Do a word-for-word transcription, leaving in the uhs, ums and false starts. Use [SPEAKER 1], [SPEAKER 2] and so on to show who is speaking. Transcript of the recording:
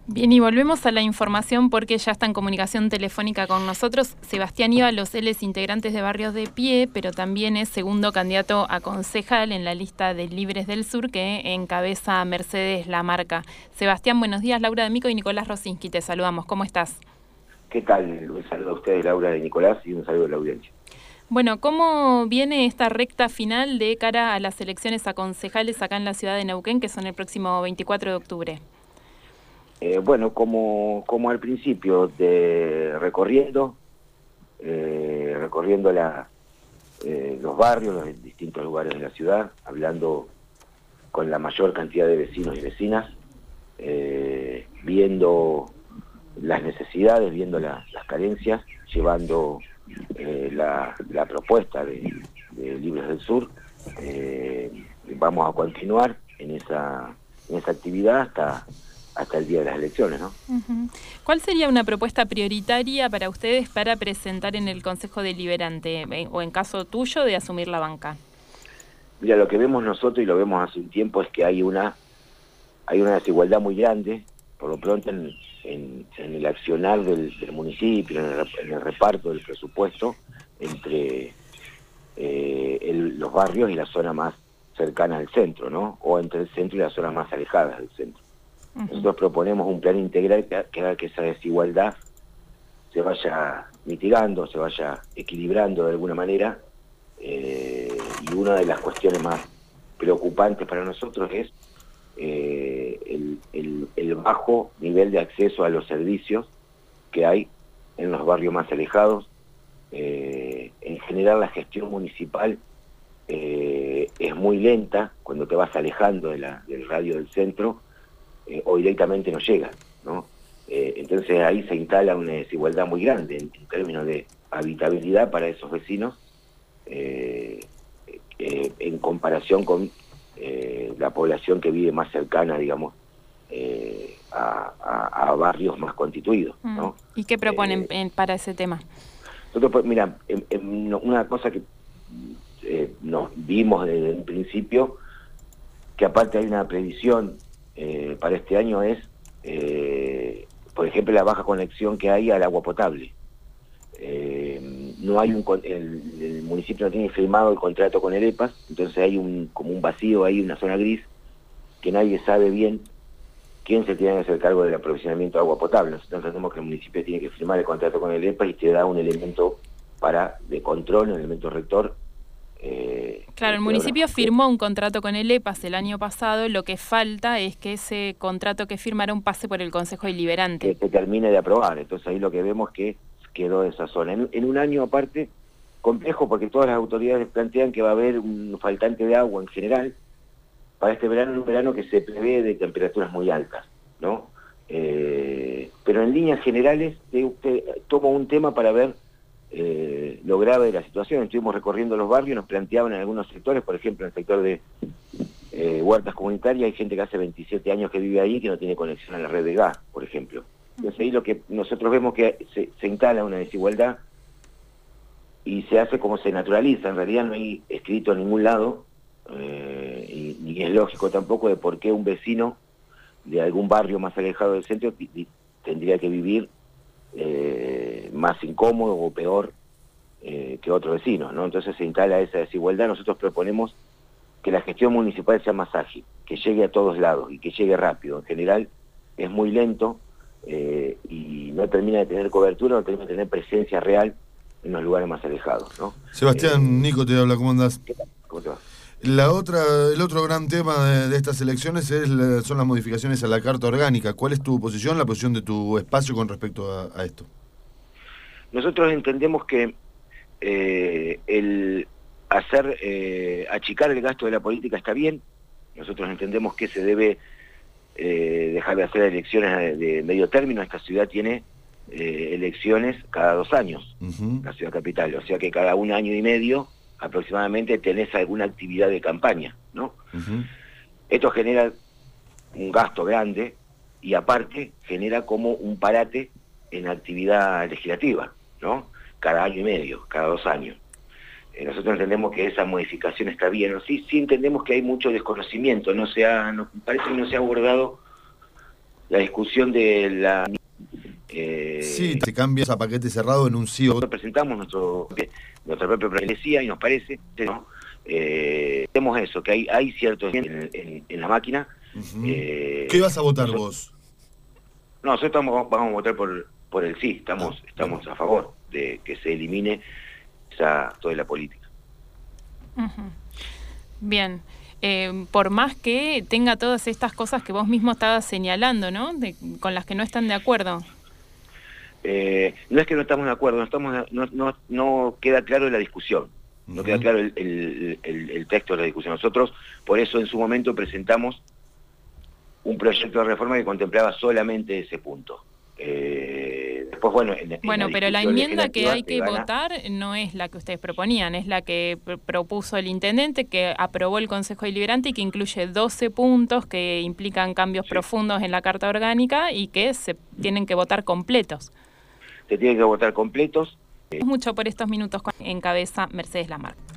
[SPEAKER 1] Bien, y volvemos a la información porque ya está en comunicación telefónica con nosotros Sebastián Íbalos. Él es integrante de Barrios de Pie, pero también es segundo candidato a concejal en la lista de Libres del Sur que encabeza Mercedes Lamarca. Sebastián, buenos días. Laura D'Amico y Nicolás Rosinski, te saludamos. ¿Cómo estás?
[SPEAKER 2] ¿Qué tal? Un saludo a ustedes, Laura de Nicolás, y un saludo a la audiencia.
[SPEAKER 1] Bueno, ¿cómo viene esta recta final de cara a las elecciones a concejales acá en la ciudad de Neuquén, que son el próximo veinticuatro de octubre?
[SPEAKER 2] Eh, bueno, como, como al principio, de recorriendo, eh, recorriendo la, eh, los barrios, los distintos lugares de la ciudad, hablando con la mayor cantidad de vecinos y vecinas, eh, viendo las necesidades, viendo la, las carencias, llevando eh, la, la propuesta de, de Libres del Sur. Eh, vamos a continuar en esa, en esa actividad hasta... hasta el día de las elecciones, ¿no?
[SPEAKER 1] Uh-huh. ¿Cuál sería una propuesta prioritaria para ustedes para presentar en el Consejo Deliberante, o en caso tuyo, de asumir la banca?
[SPEAKER 2] Mira, lo que vemos nosotros, y lo vemos hace un tiempo, es que hay una hay una desigualdad muy grande, por lo pronto, en, en, en el accionar del, del municipio, en el, en el reparto del presupuesto, entre eh, el, los barrios y la zona más cercana al centro, ¿no? O entre el centro y las zonas más alejadas del centro. Uh-huh. Nosotros proponemos un plan integral que, que haga que esa desigualdad se vaya mitigando, se vaya equilibrando de alguna manera, eh, y una de las cuestiones más preocupantes para nosotros es eh, el, el, el bajo nivel de acceso a los servicios que hay en los barrios más alejados. Eh, en general la gestión municipal eh, es muy lenta cuando te vas alejando de la, del radio del centro, eh, o directamente no llega, ¿no? Eh, entonces ahí se instala una desigualdad muy grande en, en términos de habitabilidad para esos vecinos, eh, eh, en comparación con eh, la población que vive más cercana, digamos, eh, a, a, a barrios más constituidos, ¿no?
[SPEAKER 1] ¿Y qué proponen eh, para ese tema?
[SPEAKER 2] Nosotros, pues, mira, en, en una cosa que eh, nos vimos desde el principio, que aparte hay una previsión eh, para este año, es eh, por ejemplo, la baja conexión que hay al agua potable. Eh, no hay un el, el municipio no tiene firmado el contrato con el E P A S, entonces hay un como un vacío ahí, una zona gris, que nadie sabe bien quién se tiene que hacer cargo del aprovisionamiento de agua potable. Nosotros entendemos que el municipio tiene que firmar el contrato con el E P A S y te da un elemento para de control, un elemento rector.
[SPEAKER 1] Eh, claro, el municipio firmó un contrato con el E P A S el año pasado, lo que falta es que ese contrato que firmaron pase por el Consejo Deliberante.
[SPEAKER 2] Que se termine de aprobar, entonces ahí lo que vemos que quedó esa zona. En, en un año aparte, complejo, porque todas las autoridades plantean que va a haber un faltante de agua en general para este verano, un verano que se prevé de temperaturas muy altas, ¿no? Eh, pero en líneas generales, te, te, tomo un tema para ver Eh, lo grave de la situación. Estuvimos recorriendo los barrios, nos planteaban en algunos sectores, por ejemplo en el sector de eh, huertas comunitarias, hay gente que hace veintisiete años que vive ahí que no tiene conexión a la red de gas, por ejemplo. Entonces ahí lo que nosotros vemos que se, se instala una desigualdad y se hace como se naturaliza. En realidad no hay escrito en ningún lado, eh, y, ni es lógico tampoco de por qué un vecino de algún barrio más alejado del centro tendría que vivir Eh, más incómodo o peor eh, que otros vecinos, ¿no? Entonces se instala esa desigualdad. Nosotros proponemos que la gestión municipal sea más ágil, que llegue a todos lados y que llegue rápido. En general es muy lento eh, y no termina de tener cobertura, no termina de tener presencia real en los lugares más alejados, ¿no?
[SPEAKER 3] Sebastián, eh, Nico te habla, ¿cómo andás?
[SPEAKER 2] ¿Qué tal? ¿Cómo te va?
[SPEAKER 3] La otra, el otro gran tema de, de estas elecciones es la, son las modificaciones a la Carta Orgánica. ¿Cuál es tu posición, la posición de tu espacio con respecto a, a esto?
[SPEAKER 2] Nosotros entendemos que eh, el hacer eh, achicar el gasto de la política está bien. Nosotros entendemos que se debe eh, dejar de hacer elecciones de, de medio término. Esta ciudad tiene eh, elecciones cada dos años, uh-huh. La ciudad capital, o sea que cada un año y medio aproximadamente tenés alguna actividad de campaña, ¿no? Uh-huh. Esto genera un gasto grande y aparte genera como un parate en actividad legislativa, ¿no? Cada año y medio, cada dos años. Eh, nosotros entendemos que esa modificación está bien, ¿no? Sí, sí entendemos que hay mucho desconocimiento, no se ha, no, parece que no se ha abordado la discusión de la...
[SPEAKER 3] Eh, sí, te cambias a paquete cerrado en un sí o...
[SPEAKER 2] Nosotros presentamos nuestro, nuestra propia progresía y nos parece, ¿no? Eh, tenemos eso, que hay, hay ciertos en, en, en la máquina.
[SPEAKER 3] Uh-huh. eh, ¿Qué vas a votar nosotros, vos?
[SPEAKER 2] No, nosotros estamos, vamos a votar por, por el sí, estamos, ah, estamos bueno. a favor de que se elimine esa, toda la política.
[SPEAKER 1] Uh-huh. Bien. Eh, por más que tenga todas estas cosas que vos mismo estabas señalando, ¿no? De, con las que no están de acuerdo.
[SPEAKER 2] Eh, no es que no estamos de acuerdo, no, estamos, no, no, no queda claro la discusión, no uh-huh. queda claro el, el, el, el texto de la discusión. Nosotros, por eso en su momento presentamos un proyecto de reforma que contemplaba solamente ese punto. Eh, después, bueno, en,
[SPEAKER 1] bueno,
[SPEAKER 2] en la
[SPEAKER 1] pero la enmienda que hay que
[SPEAKER 2] gana,
[SPEAKER 1] votar no es la que ustedes proponían, es la que pr- propuso el intendente, que aprobó el Consejo Deliberante y que incluye doce puntos que implican cambios sí. profundos en la Carta Orgánica y que se tienen que votar completos.
[SPEAKER 2] Se tienen que votar completos.
[SPEAKER 1] Mucho por estos minutos en cabeza Mercedes Lamarque.